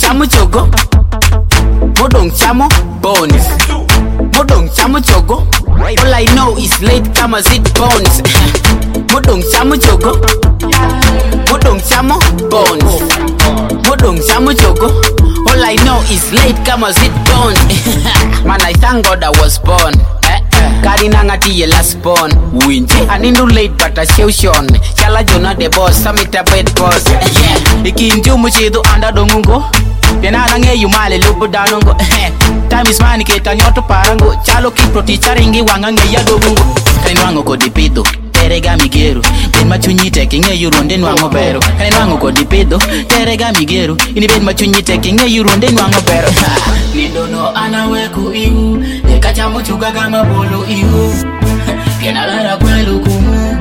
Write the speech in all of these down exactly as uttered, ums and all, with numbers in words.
chamo chogo, modong chamo bones, modong chamo chogo. All I know is late kama zit bones. Modong chamo chogo, modong chamo bones, modong chamo chogo. All I know is late kama zit bones. Man, I thank God I was born. Kari nangati ye last born. Winje anindu late but I show shon. Chala jona the boss, samita bed boss. Yeah, ikinju muchidu anda dongungo. Tena nange yumale lubu danongo. Time is money keta nyoto parango. Chalo kiproti charingi wangange ya dogungo. Kani wango kodipido terega migeru. Ben machunyite kinge yuronde nwango bero. Kani wango kodipido terega migeru. Ini ben machunyite kinge yuronde nwango bero. Nidono anaweku ihu. Ekacha muchuga kama bolo ihu. Piena lara kwelu kumu.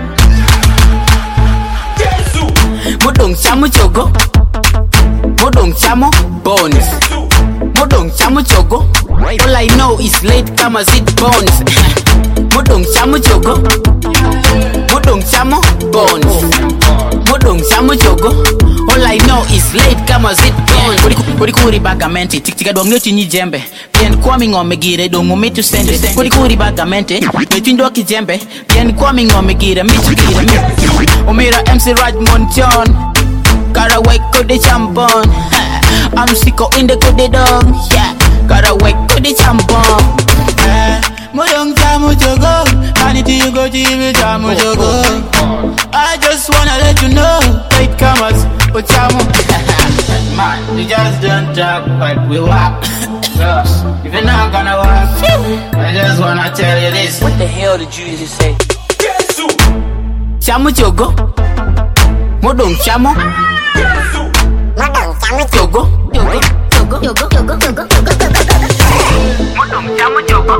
Modong chamo chogo, modong chamo bones, modong chamo chogo. All I know is late kama zit bones. Modong chamo chogo, modong chamo bones, modong chamo chogo. All I know is late kama zit bones. Kuri kuri bagamente, tik tik adong nyoti ni jembe. Bien kwami ngome gire dongo metu sende. Kuri kuri bagamente, metu ki jembe. Bien kwami ngome gire metu gire metu. Omira M C Raj Montion. Gotta wake up the champon. I'm sicko in the good dog. Yeah, gotta wake up the champon. Modong chamo chogo, aniti you go jive chamo chogo. I just wanna let you know, late comers, but chamo. Man, we just don't talk, but we walk. If you're not gonna walk, I just wanna tell you this. What the hell did you just say? Chamo chogo, modong chamo. Modong chamo chogo, chogo, chogo, chogo, chogo, chogo, chogo. Modong chamo chogo.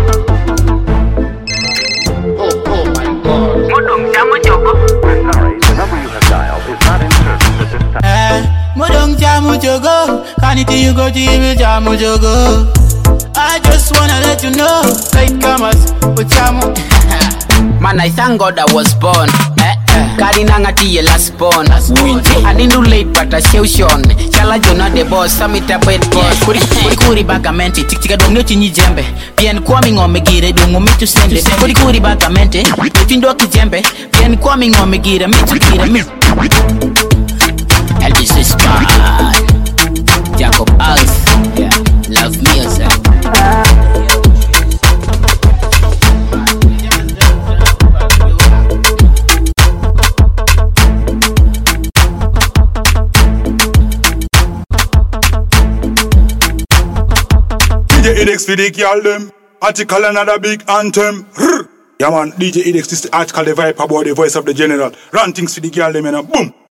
Oh, oh my God. Modong chamo chogo. Sorry, the number you have dialed is not in service at this time. Eh, modong chamo chogo. Kaniti you go jive chamo chogo. I just wanna let you know, late comers, but chamo. Man, I thank God I was born. Kari nangati ye last born. Winje anindu late but I show shon. Chala jona the boss, samita bed boss. Kuri kuri kuri bagamente, tik tik adong nyoti ni jembe. Bien kwami ngome gire dongo mitu sende. Kuri kuri bagamente, metu ki jembe. Bien kwami ngome gire mitu gire mitu. Elvis is bad. Jacob Alf, yeah, love music. D J Edex for the girl them. Article another big anthem. Rrr. Yeah man, D J Edex is the article the vibe about the voice of the general. Run things for the girl them and boom.